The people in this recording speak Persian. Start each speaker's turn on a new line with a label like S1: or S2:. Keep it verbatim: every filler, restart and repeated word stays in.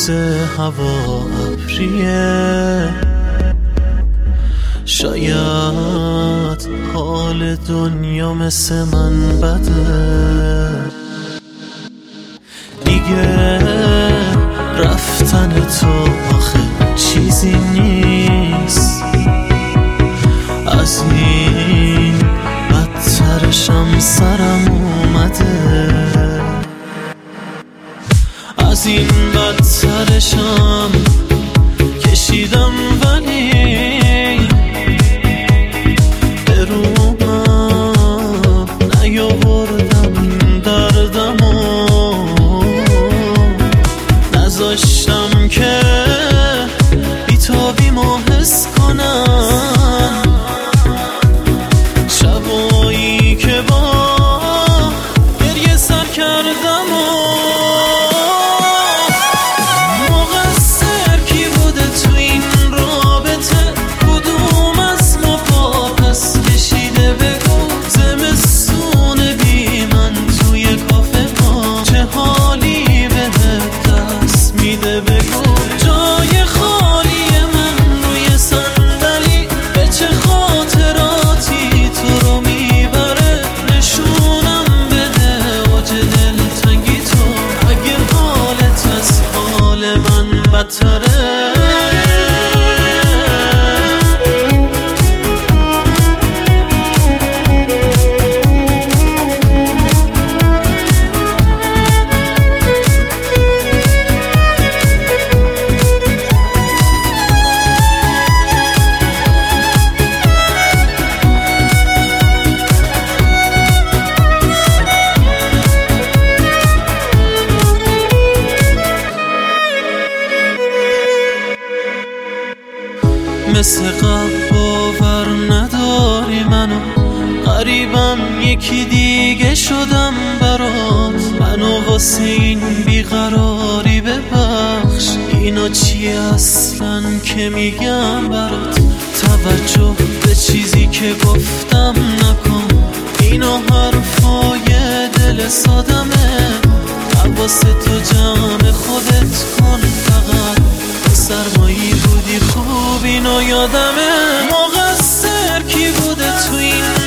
S1: روز هوا ابریه، شاید حال دنیا مثل من بده، دیگه رفتن تو آخه چیزی نیست، از این بدترشم سرم اومده، از این بدترشم کشیدم ولی به رومم نیاوردم دردمو، نذاشتم که بیتابیمو حس کنم، شبایی که با گریه سر کردم و جای خالی من روی صندلی به چه خاطراتی تو رو میبره، نشونم بده اوج دلتنگی تو اگه حالت از حال من بدتره. مثل قبل باور نداری منو، غریبم یکی دیگه شدم برات، منو واسه این بیقراری ببخش، اینا چیه اصلا که میگم برات، توجه به چیزی که گفتم نکن، اینا حرفای دل سادمه، واسه تو جمع خودت کن فقط، سرمایی بودی خوب اینو یادمه، مقصر کی بوده تو این